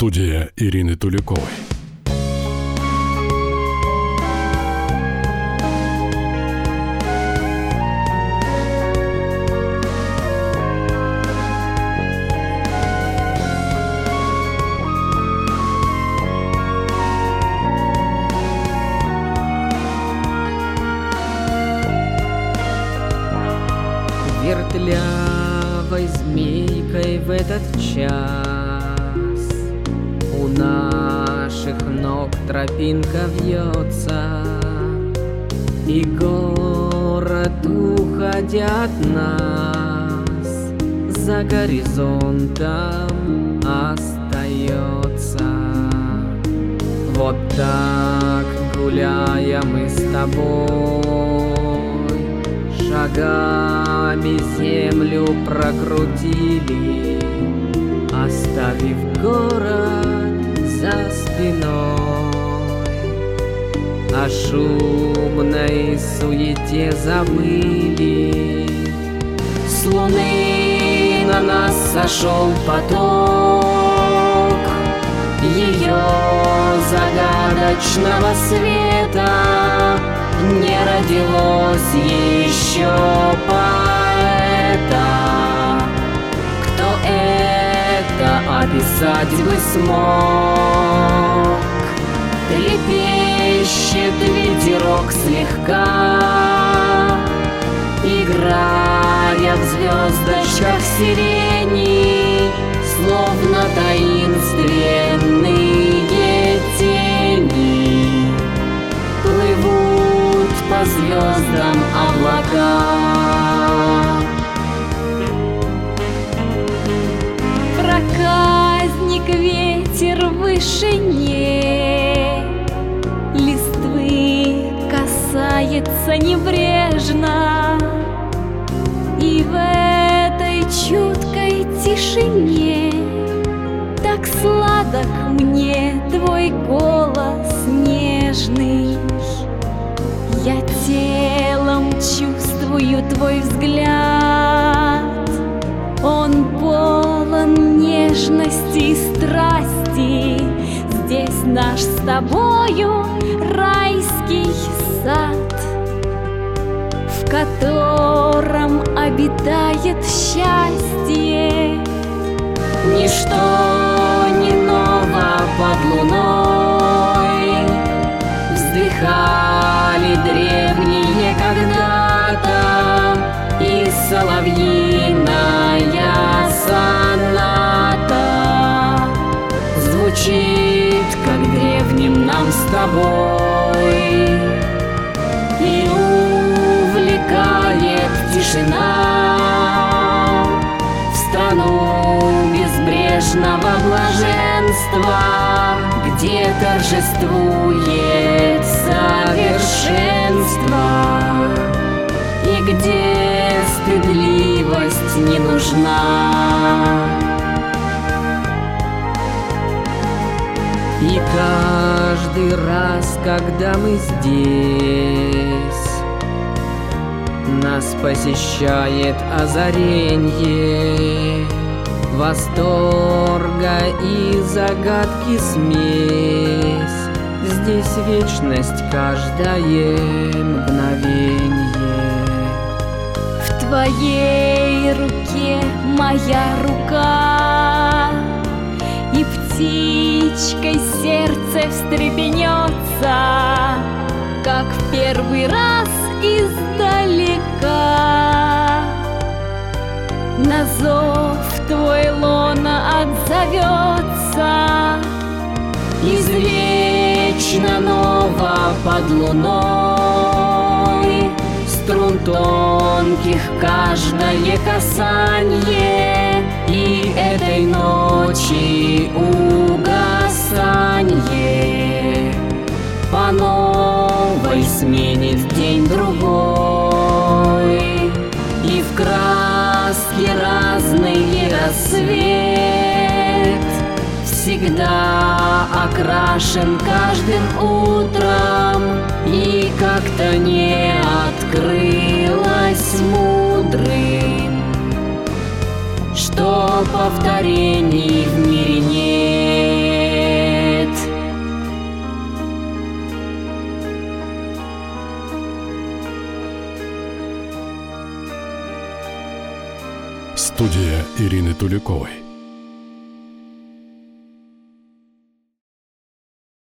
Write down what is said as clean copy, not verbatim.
Студия Ирины Туликовой. Вертлявой змейкой в этот час у наших ног тропинка вьется, и город, уходя от нас, за горизонтом остается. Вот так, гуляя мы с тобой, шагами землю прокрутили, оставив город за спиной. О шумной суете забыли, с луны на нас сошел поток ее загадочного света. Не родилось еще поэта, кто это описать бы смог. Трепещет ветерок слегка, играя в звездочках сирени, словно таинственные тени плывут по звездам облака. Проказник ветер в вышине, листвы касается небрежно, и в этой чуткой тишине так сладок мне твой голос нежный. Я телом чувствую твой взгляд, он полон нежности и страсти. Здесь наш с тобою райский сад, в котором обитает счастье. Ничто не ново под луной, вздыхали древние когда-то, и соловьиная соната звучит, как древним нам с тобой, и увлекает тишина в страну безбрежного блаженства, где торжествует совершенство и где стыдливость не нужна. И каждый раз, когда мы здесь, нас посещает озаренье восторга и загадки смесь. Здесь вечность каждое мгновенье. В твоей руке моя рука, и птичкой сердце встрепенется, как в первый раз издалека. На зов твой лона отзовется, извечно ново под луной, струн тонких каждое касанье, и этой ночи угасанье по новой сменит день другой, и в краски разные рассвет всегда окрашен каждым утром, и как-то не открылось мудрым, что повторений в мире нет. Студия Ирины Туликовой.